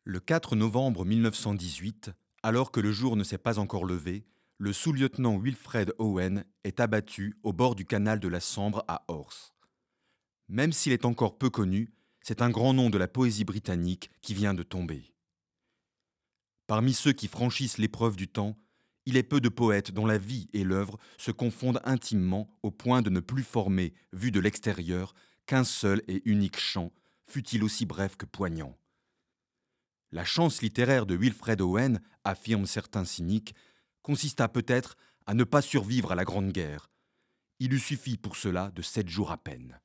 Le 4 novembre 1918, alors que le jour ne s'est pas encore levé, le sous-lieutenant Wilfred Owen est abattu au bord du canal de la Sambre à Horse. Même s'il est encore peu connu, c'est un grand nom de la poésie britannique qui vient de tomber. Parmi ceux qui franchissent l'épreuve du temps, il est peu de poètes dont la vie et l'œuvre se confondent intimement au point de ne plus former, vu de l'extérieur, qu'un seul et unique chant, fût-il aussi bref que poignant. La chance littéraire de Wilfred Owen, affirment certains cyniques, consista peut-être à ne pas survivre à la Grande Guerre. Il lui suffit pour cela de 7 jours à peine.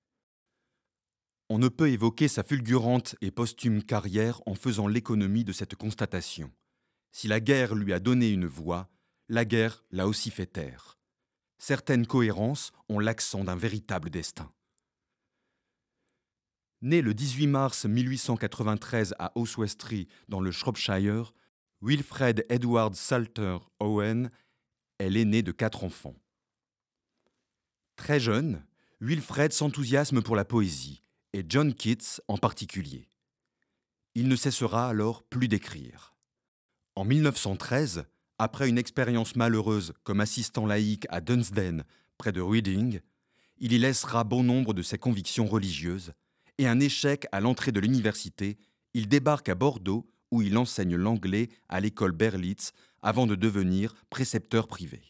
On ne peut évoquer sa fulgurante et posthume carrière en faisant l'économie de cette constatation. Si la guerre lui a donné une voix, la guerre l'a aussi fait taire. Certaines cohérences ont l'accent d'un véritable destin. Né le 18 mars 1893 à Oswestry, dans le Shropshire, Wilfred Edward Salter Owen est l'aîné de 4 enfants. Très jeune, Wilfred s'enthousiasme pour la poésie, et John Keats en particulier. Il ne cessera alors plus d'écrire. En 1913, après une expérience malheureuse comme assistant laïque à Dunsden, près de Reading, il y laissera bon nombre de ses convictions religieuses, et un échec à l'entrée de l'université, il débarque à Bordeaux où il enseigne l'anglais à l'école Berlitz avant de devenir précepteur privé.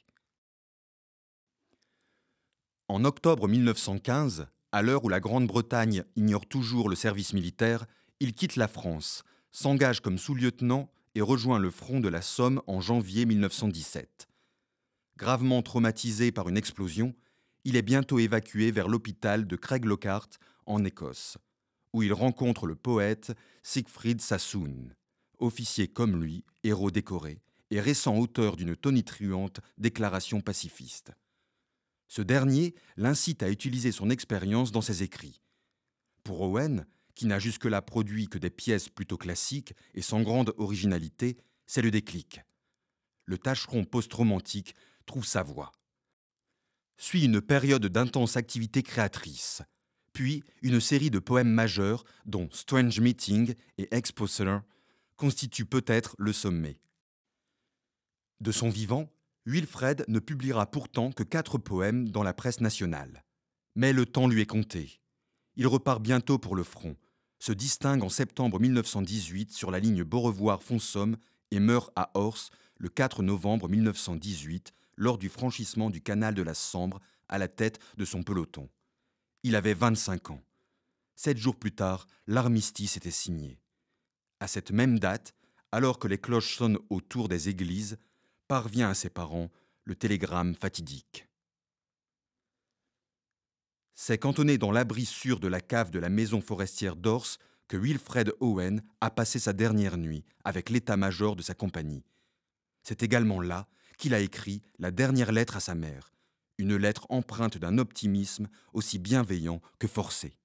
En octobre 1915, à l'heure où la Grande-Bretagne ignore toujours le service militaire, il quitte la France, s'engage comme sous-lieutenant et rejoint le front de la Somme en janvier 1917. Gravement traumatisé par une explosion, il est bientôt évacué vers l'hôpital de Craiglockhart en Écosse, où il rencontre le poète Siegfried Sassoon, officier comme lui, héros décoré, et récent auteur d'une tonitruante déclaration pacifiste. Ce dernier l'incite à utiliser son expérience dans ses écrits. Pour Owen, qui n'a jusque-là produit que des pièces plutôt classiques et sans grande originalité, c'est le déclic. Le tâcheron post-romantique trouve sa voie. Suit une période d'intense activité créatrice, puis une série de poèmes majeurs dont Strange Meeting et Exposer constituent peut-être le sommet. De son vivant, Wilfred ne publiera pourtant que 4 poèmes dans la presse nationale. Mais le temps lui est compté. Il repart bientôt pour le front, se distingue en septembre 1918 sur la ligne Beaurevoir-Fonsomme et meurt à Horse le 4 novembre 1918 lors du franchissement du canal de la Sambre à la tête de son peloton. Il avait 25 ans. 7 jours plus tard, l'armistice était signé. À cette même date, alors que les cloches sonnent autour des églises, parvient à ses parents le télégramme fatidique. C'est cantonné dans l'abri sûr de la cave de la maison forestière d'Ors que Wilfred Owen a passé sa dernière nuit avec l'état-major de sa compagnie. C'est également là qu'il a écrit la dernière lettre à sa mère, une lettre empreinte d'un optimisme aussi bienveillant que forcé.